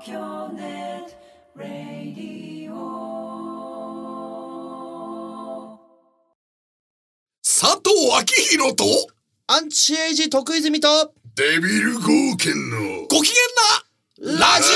京ネットラディオ佐藤昭弘とアンチエイジ徳泉とデビル豪剣のご機嫌なラジ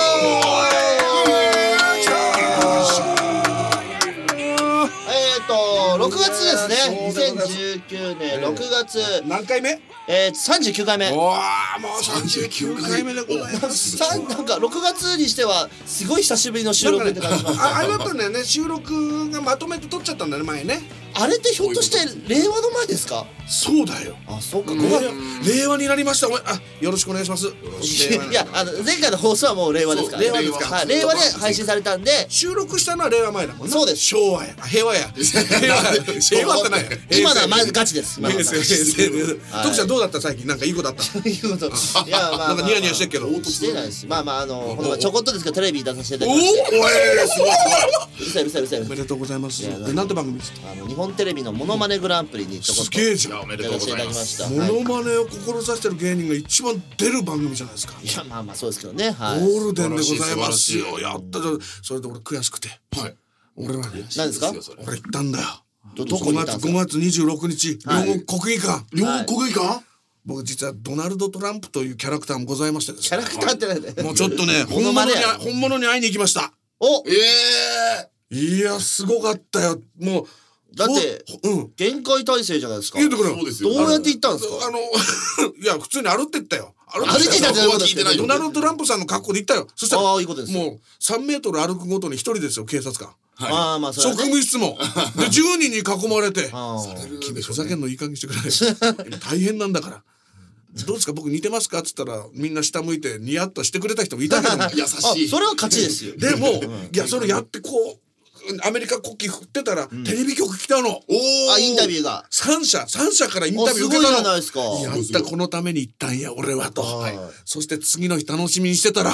6月ですね。2019年6月何回目 ？39回目。 おーもう39回目でございますなんか6月にしてはすごい久しぶりの収録って感じしますね。 あれだったんだよね、収録がまとめて撮っちゃったんだよね、前ね。 あれってひょっとして令和の前ですか？ そうだよ。 あ、そうか。 令和になりました。よろしくお願いします。 いや、前回の放送はもう令和ですから。 令和ですか。 はい、令和で配信されたんで、 収録したのは令和前だもんね。 そうです。 昭和や、平和や。平和ってない。 今のはまずガチです。 平成。徳ちゃんどうだった最近？なんかいいことあった？ いいこと。いや、まあなんかニヤニヤしてるけど。 してないし、まあちょこっとですけどテレビ出させていただきまして。うるさい。 おめでとうございます。なんて番組ですか？ 日本テレビのモノマネグランプリにちょこっとすげえじゃん。 おめでとうございました。 モノマネを志してる芸人が一番出る番組じゃないですか。 いや、まあそうですけどね。はい。 ゴールデンでございますよ。やったじゃん。それで俺悔しくて。はい。俺はね。 何ですか？ 俺行ったんだよ。 どこに行ったんですか？ 5月26日、両国国技館。 両国国技館？ 僕実はドナルド・トランプというキャラクターもございましてですね。 キャラクターって何だよ。 もうちょっとね、本物に会いに行きました。 お、 いや、すごかったよ。もう。 だって限界体制じゃないですか。 言うてくれ。 どうやって行ったんですか？ いや普通に歩ってったよ。 歩いてたってことですよ。 ドナルド・トランプさんの格好で行ったよ。そしたらもういいことです。 3メートル歩くごとに1人ですよ、警察官。 まあ職務質問で10人に囲まれて、君ふざけんのいい加減にしてくれ。大変なんだから。どうですか、僕似てますかっつったらみんな下向いてニヤッとしてくれた人もいたけども優しい。 それは勝ちですよ。 でもいや、それやってこうアメリカ国旗振ってたらテレビ局来たの。 インタビューが 3社からインタビュー受けたの。 すごいじゃないですか。 やった、このために行ったんや俺はと。そして次の日楽しみにしてたら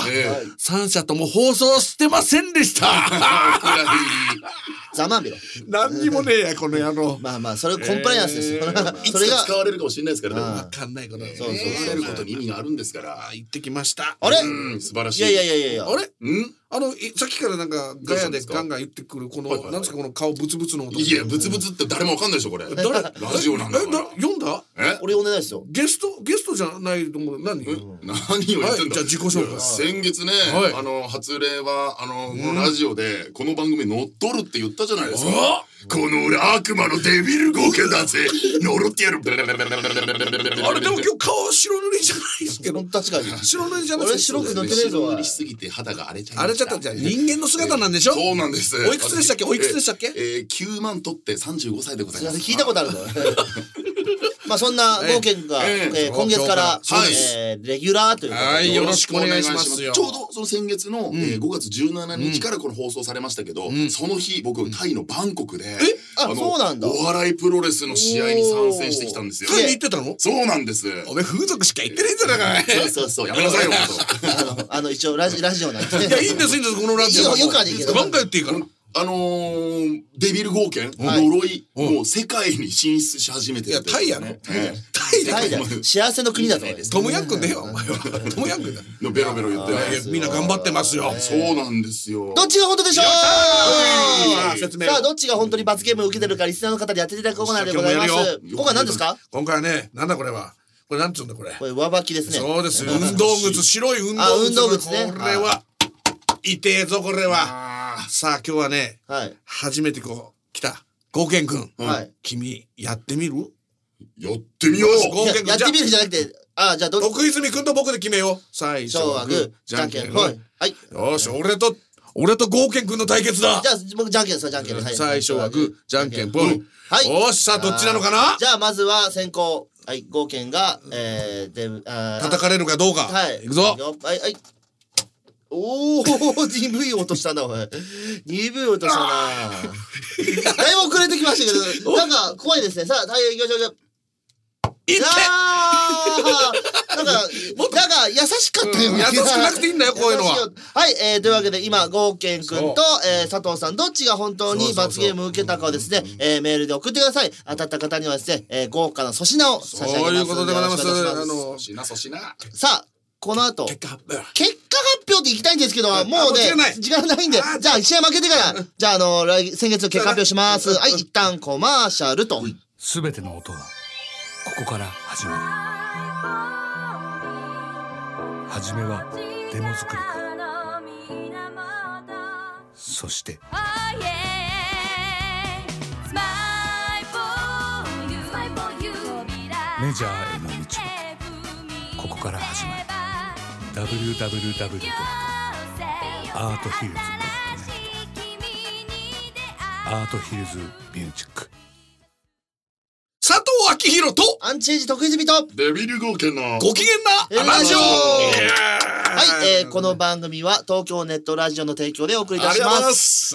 3社とも放送してませんでした。 ざまみろ。 何にもねえやこの野郎。 まあそれコンプライアンスですよ。 いつか使われるかもしれないですからね。 分かんないことそう使われることに意味があるんですから。 行ってきました。 あれ？ 素晴らしい。 いや。 あれ？さっきからなんかガヤでガンガン言ってくるこのなんですか、この顔ブツブツの男。 いや、ブツブツって誰もわかんないでしょこれ。ラジオなんだから。 読んだ？ 俺お願いですよ。 ゲストじゃないと思う。何を言ってんだ。 じゃあ自己紹介。 先月ね、初例はこのラジオでこの番組乗っ取るって言ったじゃないですか。この俺悪魔のデビル豪華だぜ、呪ってやる。あれでも今日顔白塗りじゃないですけど。 確かに白塗りじゃない。 俺白く塗ってねえぞ。 白塗りしすぎて肌が荒れちゃいました。 荒れちゃったじゃん。人間の姿なんでしょ。 そうなんです。 おいくつでしたっけ ？9万取って35歳でございます。 聞いたことあるぞ。まあそんな豪健が今月からレギュラーということでよろしくお願いしますよ。 ちょうどその先月の5月17日からこの放送されましたけど、その日僕タイのバンコクでそうなんだ、 お笑いプロレスの試合に参戦してきたんですよ。 タイに行ってたの？ そうなんです。 お前風俗しか行ってねえんじゃないかい。 そうやめなさいよ。 一応ラジオなんで。 いや、いいんですこのラジオ。 よくはできる。 何回言っていいから。 デビル豪剣呪いもう世界に進出し始めてる。 いや、タイやの。タイだよ。幸せの国だぞ。 トムヤンクンだよお前は。トムヤンクンだ。 ベロベロ言ってみんな頑張ってますよ。 そうなんですよ。 どっちが本当でしょう？ 説明。 さあどっちが本当に罰ゲームを受けてるかリスナーの方に当てていただくコーナーでございます。今回は何ですか？ 今回はね、なんだこれは。これなんつうんだこれ。 これ上履きですね。 そうです。運動靴、白い運動靴ね。これは痛えぞこれは。さあ今日はね、初めてこう来た豪健くん、君やってみる？ やってみよう。 やってみるじゃなくて、じゃあ徳泉くんと僕で決めよう。最初はグー、じゃんけんぽい。はい。よし、俺と豪健くんの対決だ。 じゃあ僕じゃんけんです。じゃんけん。 最初はグー、じゃんけんぽい。はい。よし、さあどっちなのかな？ じゃあまずは先行。はい、豪健が叩かれるかどうか。はい。いくぞ。 はい。鈍い音したなお前。鈍い音したな。だいぶ遅れてきましたけど、なんか怖いですね。さあ、行きましょう。いったなんか優しかったよ。 優しくなくていいんだよこういうのは。 はい、というわけで今豪健くんと佐藤さんどっちが本当に罰ゲームを受けたかをですね、メールで送ってください。当たった方にはですね、豪華な粗品を差し上げます。 そういうことでございます。 粗品。 さあこの後結果が表っていきたいんですけど、もうね、時間ないんで、じゃあ試合負けてから、じゃあ先月の結果発表します。はい、一旦コマーシャルと。 すべての音はここから始まる。初めはデモ作りか、そしてメジャーへの道はここから始まる。 www.arthillsnet アートヒルズミュージック。 佐藤昭弘とアンチエイジ徳泉とデビル号券のご機嫌なラジオ。 はい、この番組は東京ネットラジオの提供でお送りいたします。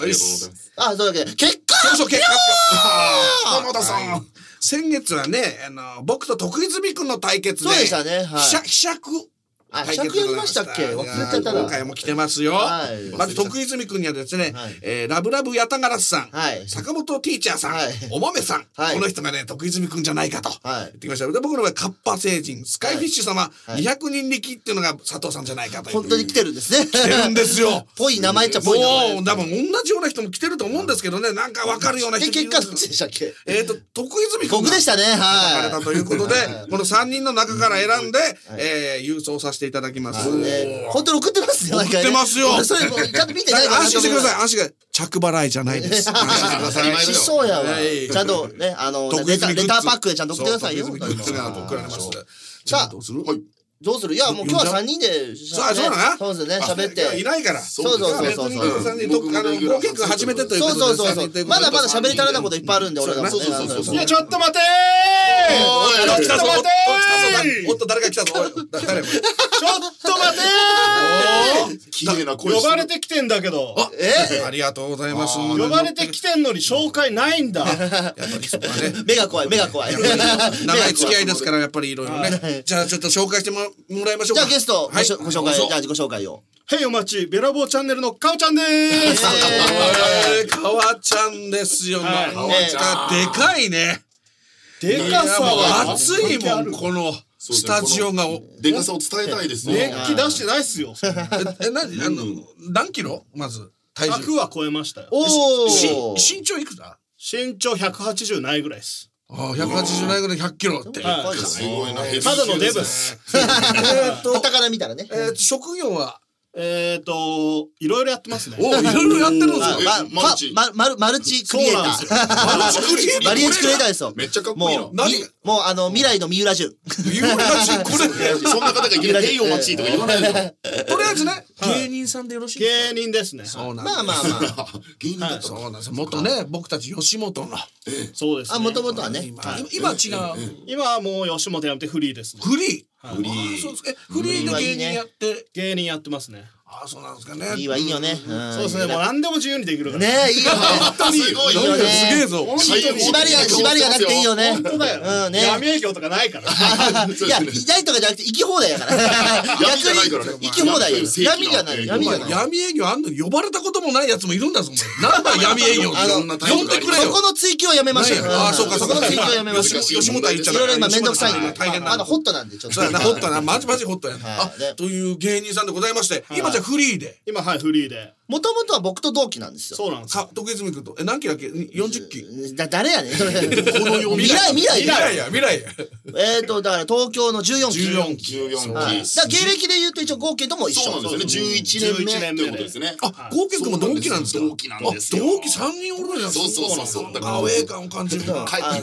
ありがとうございます。 あ、そうだけど結果そう結果浜田さん、 先月はね、僕と徳泉くんの対決で、 そうでしたね。はい。 ひしゃくひしゃくやりましたっけ？忘れちゃったな。 今回も来てますよ。まず徳泉くんにはですね、ラブラブヤタガラスさん、坂本ティーチャーさん、お豆さん、この人がね徳泉くんじゃないかと言ってきました。で僕の場合カッパ星人スカイフィッシュ様200人力っていうのが佐藤さんじゃないかという。 本当に来てるんですね。 来てるんですよ。 ぽい名前っちゃぽい名前。 もう多分同じような人も来てると思うんですけどね、なんか分かるような人。 結果どっちでしたっけ？ 徳泉くん僕でしたね。 はい。書かれたということで、この3人の中から選んで郵送させていただきます。 本当に送ってますよ。 送ってますよ。 それちゃんと見てないから。 安心してください。安心してください。着払いじゃないです。安心してください。 しそうやわ。ちゃんとね、レターパックでちゃんと送ってくださいよ。 送られます。 さあ、どうする？いや、もう今日は3人で、 そうだな。 そうですね、喋って。 いないから。 そう。 合計君初めてということで。 そう。まだまだ喋り足らないこといっぱいあるんで、俺らもね。 いや、ちょっと待てー！ちょっと待てー！おっと、誰が来たぞ。誰？ちょっと待てー！綺麗な声。 呼ばれてきてんだけど。 ありがとうございます。 呼ばれてきてんのに紹介ないんだ。 やっぱりそこはね。 目が怖い。 長い付き合いですから、やっぱりいろいろね。じゃあちょっと紹介してもらいましょうか。 じゃあゲストご紹介、じゃあ自己紹介を。 へいお待ち、べらぼうチャンネルのかおちゃんでーす。 かわちゃんですよ。でかいね。 でかさは熱いもん、このスタジオが。 でかさを伝えたいですね。 熱気出してないっすよ。 何キロまず体重。 100は超えましたよ。 身長いくつだ？ 身長180ないぐらいです。 180ないぐらい100キロって。 すごいな。 ただのデブっす。 傍から見たらね。 職業は？ いろいろやってますね。 いろいろやってるんですか？ マルチクリエイター。マリエチクリエイターですよ。 めっちゃかっこいいの。 もう未来の三浦淳。 三浦淳これそんな方がいきなり「へいお待ち」とか言わないの。 とりあえずね、芸人さんでよろしいですか？ 芸人ですね。 まあ。 芸人だった。 そうなんです。元ね、僕たち吉本の。 そうですね。 もともとはね。 今違う。 今はもう吉本やめてフリーですね。 フリー。 フリー。 そうです。フリーの芸人やって。 芸人やってますね。 そうなんですかね。 いいわ、いいよね。 そうですね。もう何でも自由にできるから。 ねえ、いいよね。 本当にすごいよね。 すげえぞ。 縛りがなくていいよね。 本当だよ。闇営業とかないから。 いや、ないとかじゃなくて行き放題やから。逆に行き放題や。闇じゃない。闇営業あんのに呼ばれたこともないやつもいるんだぞ。なんだ闇営業。呼んでくれよ。 そこの追求はやめましょう。 そうか。 そこの追求はやめましょう。 吉本は言っちゃった。 いろいろ今めんどくさいんで。 大変な。 まだホットなんでちょっと。 ホットな。マジホットや。という芸人さんでございまして、今じゃフリーで。 今フリーで。 もともとは僕と同期なんですよ。 そうなんです。 徳泉君と何期だっけ？40期。 誰やねん。未来や。 だから東京の14期。 14期。 だから芸歴で言うと一応合計とも一緒。 そうなんですよね。11年目ということですね。 合計君も同期なんですか？ 同期なんですよ。 同期3人おるんや。 そう。 アウェー感を感じる。帰ってきたら。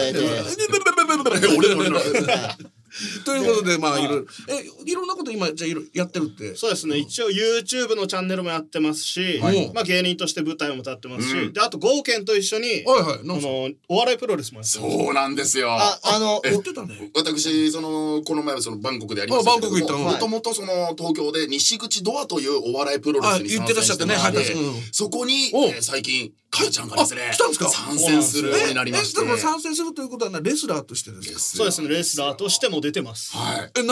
俺。ということでいろんなこと今じゃやってるって。 そうですね。一応 YouTube のチャンネルもやってますし、芸人として舞台も立ってますし、であとゴーケンと一緒にお笑いプロレスもやってます。 そうなんですよ。 言ってたね。 私この前はバンコクでやりましたけど、もともと東京で西口ドアというお笑いプロレスに参戦してまして、そこに最近かいちゃんがですね参戦するようになりまして。 参戦するということはレスラーとしてですか？ そうですね。レスラーとしても出てます。 はい。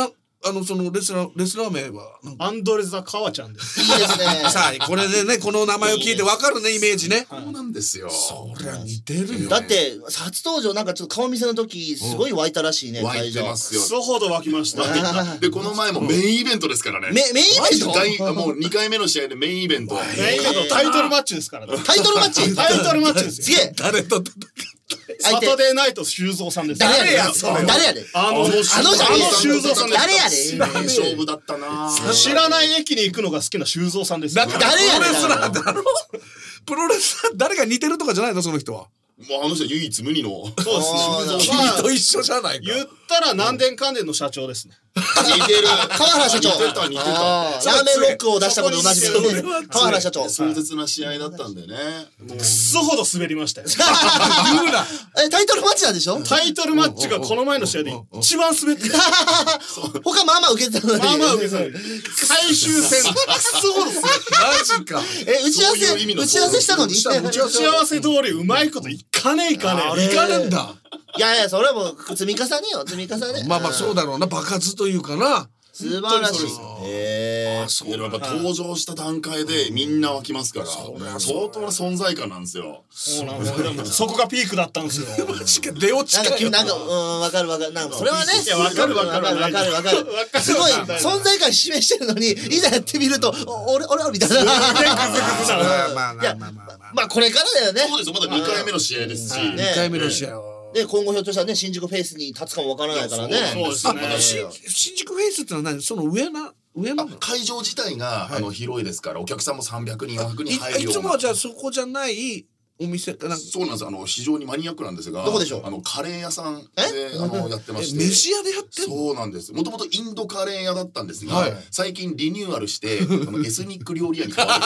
そのレスラー名はアンドレザカワちゃんです。 いいですね。 さあこれでねこの名前を聞いてわかるねイメージね。 そうなんですよ。 そりゃ似てるよ。 だって初登場なんかちょっと顔見せの時すごい湧いたらしいね。 湧いてますよ。 そほど湧きました。 でこの前もメインイベントですからね。 メインイベント。 もう2回目の試合でメインイベント。 メインイベントタイトルマッチですからね。 タイトルマッチ。 タイトルマッチですよ。 すげえ。 誰とサタデーナイト修造さんです。 誰やそれ。誰やで。 あの修造さんです。 誰やで。 勝負だったな。 知らない駅に行くのが好きな修造さんです。 誰やで。 プロレスラーだろ。プロレスラー誰が似てるとかじゃないのその人は。 もうあの人は唯一無二の。 そうですね。 君と一緒じゃないか。 言ったら南電関電の社長ですね。 似てる。 川原社長。 似てた。 ラーメンロックを出したこと同じ川原社長。 壮絶な試合だったんでね。 くっそほど滑りましたよ。 言うな。 タイトルマッチなんでしょ。 タイトルマッチがこの前の試合で一番滑ってる。 他まあまあ受けてたのに。 まあまあ受けてたのに。最終戦くっそほど滑ってマジか。 打ち合わせしたのに。 打ち合わせ通りうまいこといかねえかねえ。 いかねえんだ。 いやいやそれはもう積み重ねよ積み重ね。 まあまあそうだろうな爆発というかな。 素晴らしい。 やっぱ登場した段階でみんな湧きますから相当な存在感なんですよ。 そうなんです。そこがピークだったんですよ。 出落ちかよ。 なんかわかるなんかそれはね。 いやわかる。 すごい存在感示してるのにいざやってみると俺みたいな。まあこれからだよね。 そうですよまだ2回目の試合ですし。 2回目の試合は。 で今後ひょっとしたらね新宿フェイスに立つかもわからないからね。 そうですね。 新宿フェイスってのは何その上な会場自体が広いですからお客さんも300人400人入るような。 いつもはじゃあそこじゃないお店そうなんです非常にマニアックなんですがどこでしょうカレー屋さんでやってまして飯屋でやってるの。 そうなんですもともとインドカレー屋だったんですが最近リニューアルしてエスニック料理屋に変わって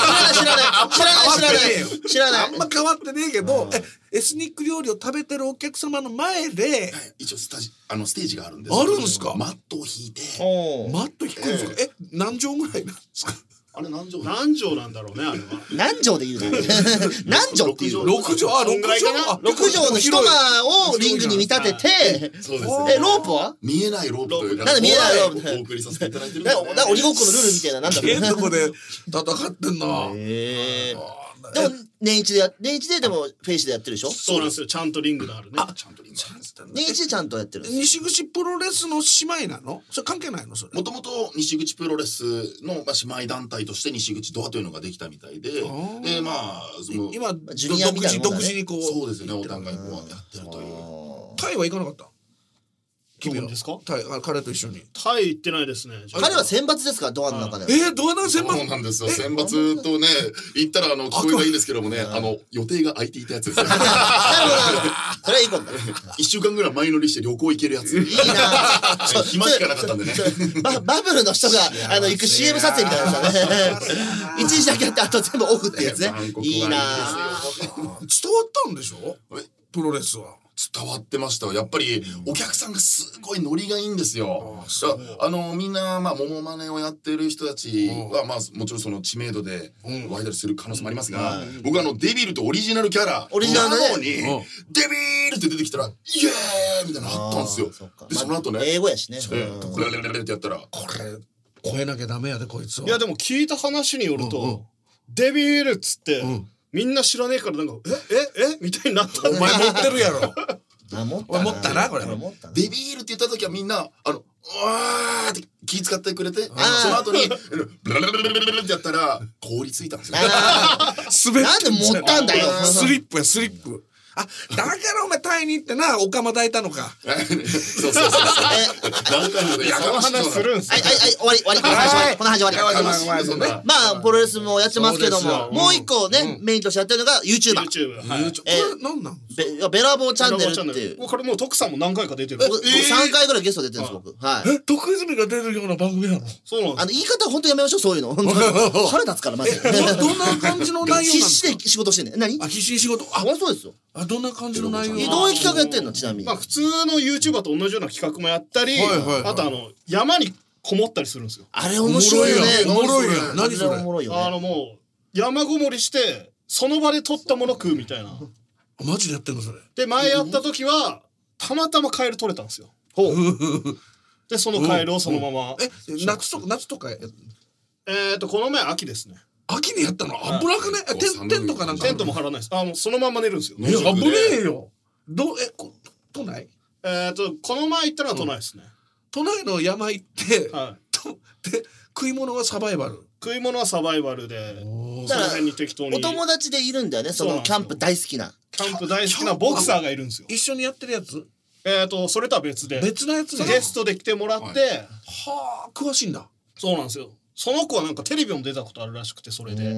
知らないあんま変わってねえけどエスニック料理を食べてるお客様の前で一応ステージがあるんですあるんですか。 マットを引いてマット引くんですか。何畳ぐらいなんですか。 あれ何畳なんだろうねあれは。 何畳で言うの。何畳っていう 6畳 6畳の一間をリングに見立ててロープは見えないロープというかなんで見えないロープお送りさせていただいてるなんか鬼ごっこのルールみたいななんだろうね。 とこで戦ってんな。 でも年一ででもフェイスでやってるでしょ。 そうなんですよちゃんとリングのあるね。 ちゃんとリング年一でちゃんとやってる。 西口プロレスの姉妹なの。それ関係ないのそれ。 もともと西口プロレスの姉妹団体として西口ドアというのができたみたいでまあ今ジュニアみたいなもんだね。 独自にこうそうですよねお互いこうやってるという。 タイは行かなかった。 君ですか。 彼と一緒に。 タイ行ってないですね。 彼は選抜ですかドアの中で。 ドアの選抜。 そうなんですよ選抜とね言ったら聞こえがいいんですけどもね予定が空いていたやつですよ。 なるほどそれはいいことだ。 1週間ぐらい前乗りして旅行行けるやつ。 いいな。 暇しかなかったんでね。 バブルの人が行く CM 撮影みたいなやつだね。一日だけやってあと全部オフってやつね。いいな。 伝わったんでしょプロレスは。 伝わってましたやっぱりお客さんがすごいノリがいいんですよ。みんなモノマネをやってる人たちはもちろんその知名度で湧いたりする可能性もありますが僕デビルとオリジナルキャラオリジナルなのにデビルって出てきたらイエーイみたいなのあったんですよ。でその後ね英語やしねレレレレってやったらこれ超えなきゃダメやでこいつは。 いやでも聞いた話によるとデビルっつってみんな知らねえからなんかえみたいになった。 お前持ってるやろ。 持ったなこれ。 デビールって言った時はみんなうわーって気使ってくれてその後にブラブラブラブラってやったら凍りついたんですよ。 なんで持ったんだよ。 スリップやスリップ。だからお前タイに行ってなオカマ抱いたのか。 そう何回もその話するんすよ。 終わりこの話終わり。まあプロレスもやってますけどももう一個ねメインとしてやってるのが YouTuber。これ何なん？ ベラボーチャンネルっていう。 これもう徳さんも何回か出てる。 3回ぐらいゲスト出てるんです僕。 徳泉が出てるような番組なの？ そうなんです。 言い方本当やめましょうそういうの。腹立つからマジで。 どんな感じの内容なんですか？ 必死で仕事してんねん。何？ 必死に仕事。 そうですよ。 どんな感じの内容？ どういう企画やってんのちなみに。 普通の YouTuber と同じような企画もやったりあと山にこもったりするんですよ。 あれ面白いよね。 おもろいやん。何それ？ もう山ごもりしてその場で取ったもの食うみたいな。 マジでやってんのそれ？ で前やった時はたまたまカエル取れたんですよ。 でそのカエルをそのまま。 夏とか。 この前秋ですね。 秋にやったの危なくね。テントかなんか。 テントも張らないです。もうそのまま寝るんですよ。 危ねえよ。都内？ この前行ったのは都内ですね。 都内の山行って、で食い物はサバイバル。 食い物はサバイバルで、 だからお友達でいるんだよね。そのキャンプ大好きな。 キャンプ大好きなボクサーがいるんですよ。 一緒にやってるやつ？ それとは別で。 別のやつでゲストで来てもらって。 はあ、詳しいんだ。 そうなんですよ。その子はなんかテレビも出たことあるらしくて、それで。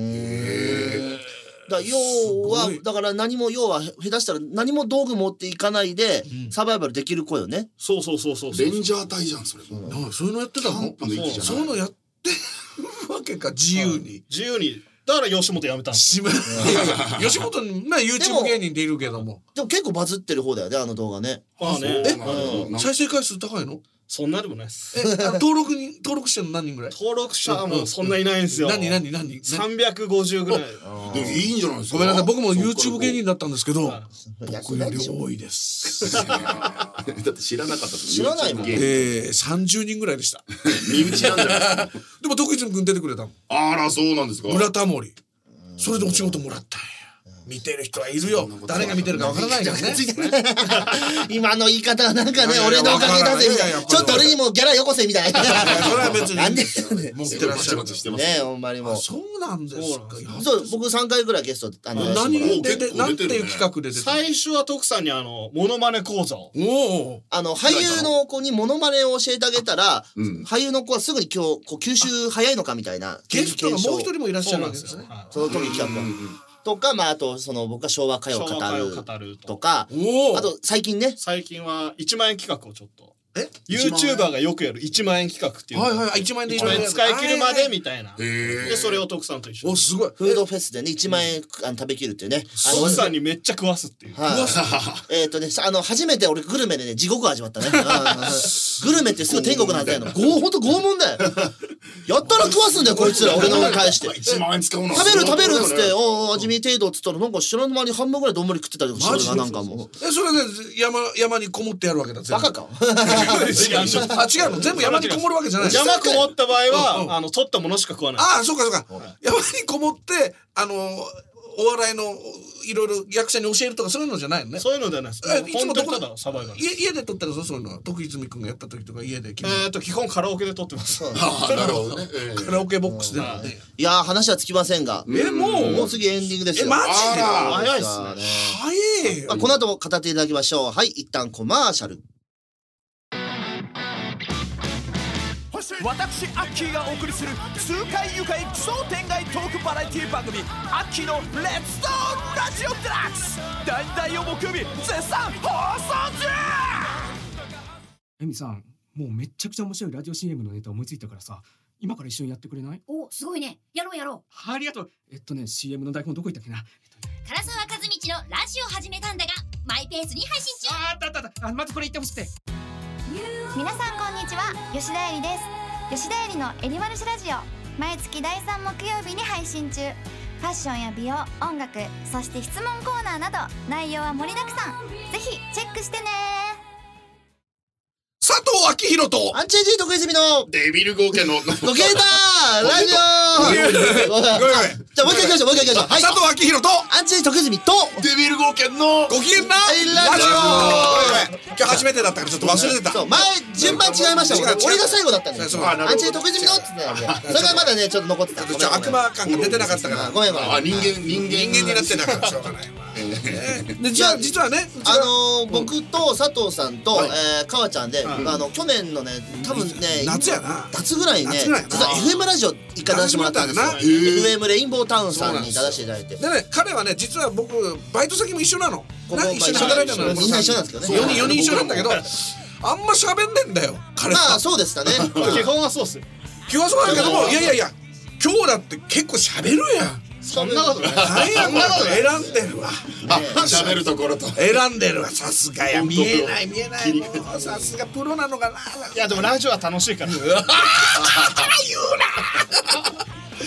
要はだから要は下手したら何も道具持っていかないでサバイバルできる子よね。 そう。レンジャー隊じゃんそれ。 そういうのやってたの？そういうのやってるわけか。自由に。 だから吉本辞めたんですよ。 吉本にYouTube 芸人でいるけども。 でも結構バズってる方だよね、あの動画ね。 再生回数高いの？ そんなでもないです。 登録してるの何人ぐらい？ 登録者はもうそんないないんですよ。 何 ？350ぐらい。 でもいいんじゃないですか。 ごめんなさい、僕も YouTube 芸人だったんんですけど、僕より多いです。 だって知らなかった。 知らないもん。 30人ぐらいでした。 身内なんじゃないですか。 でも徳泉君出てくれたの。 あら、そうなんですか。 村田森。それでお仕事もらったんや。見てる人はいるよ。誰が見てるかわからないからね。 今の言い方はなんかね、俺のおかげだぜみたいな。ちょっと俺にもギャラよこせみたいな。 それは別に。 なんで持ってらっしゃる。 ね、ほんまにもう。 そうなんですか。 そう、僕3回ぐらいゲストなんていう企画で出てた？ 最初は徳さんにモノマネ講座を。 俳優の子にモノマネを教えてあげたら、俳優の子はすぐに今日吸収早いのかみたいな。 ゲストがもう一人もいらっしゃるわけですね。 その時企画。とか、あと僕が昭和歌謡を語るとか、あと最近は1万円企画をちょっと。YouTuber がよくやる1万円企画っていう。 1万円で使い切るまでみたいな。で、それを徳さんと一緒に。 すごい。 フードフェスでね、1万円食べきるっていうね。 徳さんにめっちゃ食わすっていう。 初めて俺グルメでね、地獄を味わったね。グルメってすぐ天国なんだよ。ほんと拷問だよ。やったら食わすんだよ、こいつら。俺の返して。 1万円使うの。 食べるっつって、味見程度っつったら、なんか知らぬ間に半分ぐらい丼食ってたりとかしてるなんかもう。 それで山にこもってやるわけだ。 バカか。 違うの。全部山にこもるわけじゃない。 山こもった場合は取ったものしか食わない。 そうか。山にこもってお笑いのいろいろ役者に教えるとかそういうのじゃないのね。 そういうのじゃないです。 本当にただサバイバル。 家で撮ったらそういうのは徳泉君がやった時とか家で。 基本カラオケで撮ってます。 なるほどね。 カラオケボックスで。 いや話はつきませんが。もう次エンディングですよ。 マジで早いっすね。 早いよ。 この後も語っていただきましょう。はい、一旦コマーシャル。 私アッキーがお送りする痛快愉快奇想天外トークバラエティ番組アッキーのレッツトーラジオデラックス第2第4木曜日絶賛放送中。 エミさん、もうめっちゃくちゃ面白いラジオ CM のネタ思いついたからさ、今から一緒にやってくれない？ お、すごいね。やろう。 ありがとう。CM の台本どこ行ったっけな。 唐沢和道のラジオ始めたんだがマイペースに配信中。 あったまずこれ言ってほしくて。 皆さんこんにちは、吉田絵里です。吉田絵里のエリマルシラジオ、毎月第3木曜日に配信中。ファッションや美容、音楽、そして質問コーナーなど内容は盛りだくさん。ぜひチェックしてね。 佐藤昭弘とアンチエイジ徳泉のデビル合計のごけんだラジオ。じゃあもう一回行きましょう。 佐藤昭弘とアンチエイジ徳泉とデビル合計のご機嫌なラジオ。今日初めてだったからちょっと忘れてた。 そう、前順番違いましたもん。俺が最後だったんだよ。アンチエイジ徳泉のって言ってたんで、それがまだねちょっと残ってた。 悪魔感が出てなかったからごめん。 人間になってなかったしょうがない。じゃあ実はね、 僕と佐藤さんとかわちゃんで去年のね多分ね夏ぐらいね実は FM ラジオ一回出してもらったんですよ。 FM レインボータウンさんに出していただいて、 でね、彼はね実は僕バイト先も一緒なの。一緒に働いたの。 みんな一緒なんですけどね。 4人一緒なんだけど、あんま喋んねんだよ彼は。 まあそうですかね。 基本はそうっすよ。 基本はそうだけども、いや今日だって結構喋るやん。 そんなことない。 選んでるわ。 喋るところと選んでるわ。さすがや。見えない。さすがプロなのかな。 いやでもラジオは楽しいから。 言うな。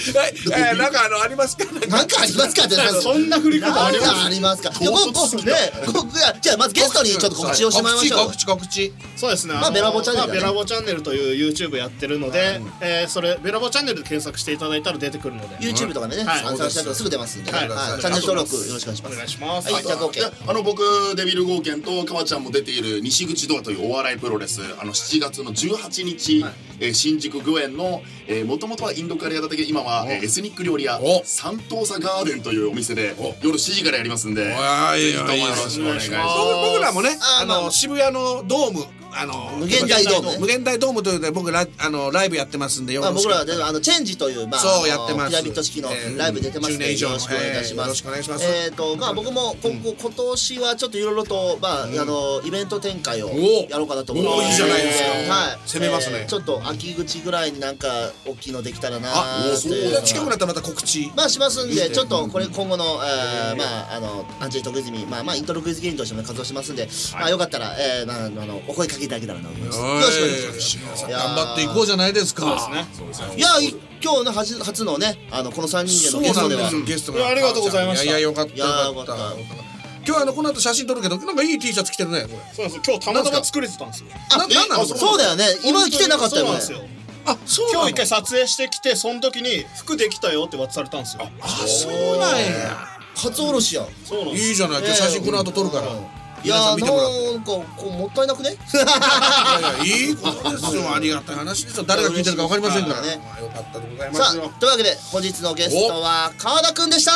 なんかありますか？ なんかありますかって、 そんな振り方ありますか？じゃあまずゲストにちょっと告知をしてもらいましょう。 告知。 そうですね。 ベラボチャンネル。 ベラボチャンネルという YouTube やってるので、それベラボチャンネルで検索していただいたら出てくるので。 YouTube とかでね、探したらすぐ出ますんで、チャンネル登録よろしくお願いします。 お願いします。 はい、じゃあOK。 僕デビルゴーケンとかまちゃんも出ている西口ドアというお笑いプロレス、7月の18日、新宿御苑のもともとはインドカレーだったけど今はエスニック料理屋サントーサガーデンというお店で夜7時からやりますんで、ぜひともよろしくお願いします。 僕らもね、渋谷のドーム、 無限大ドーム、 無限大ドームというので僕ライブやってますんで、 僕らはチェンジというそうやってます。 ピラミッド式のライブ出てますのでよろしくお願いします。 よろしくお願いします。 僕も今年はちょっといろいろとイベント展開をやろうかなと思ってます。 いいじゃないですか。 はい。 攻めますね。 ちょっと秋口ぐらいになんか大きいのできたらな。 近くなったらまた告知しますんで、ちょっとこれ今後のアンジェリートクイズミイントロクイズ芸人としても活動しますんで、よかったらお声かけていただけたらなと思います。よろしくお願いします。 頑張っていこうじゃないですか。 いや今日の初のねこの3人でのゲストではゲストがありがとうございました。 いやよかった。今日この後写真撮るけどなんかいい T シャツ着てるね。 そうなんです。今日たまたま作れてたんですよ。 なんなの？ そうだよね。今着てなかったよね。 今日一回撮影してきて、その時に服できたよって渡されたんですよ。 そうなんや。 初おろしやん。 そうなんです。 いいじゃない。写真この後撮るから。 いやなんかもったいなくね。 いいことですよ。ありがたい話ですよ。誰が聞いてるか分かりませんからね。よかったでございますよ。 さあというわけで本日のゲストは川田くんでした。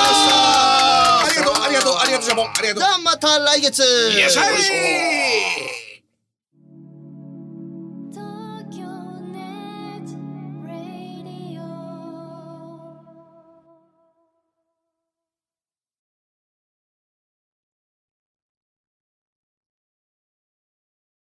ありがとうじゃもんありがとう。 じゃあまた来月。 いらっしゃい。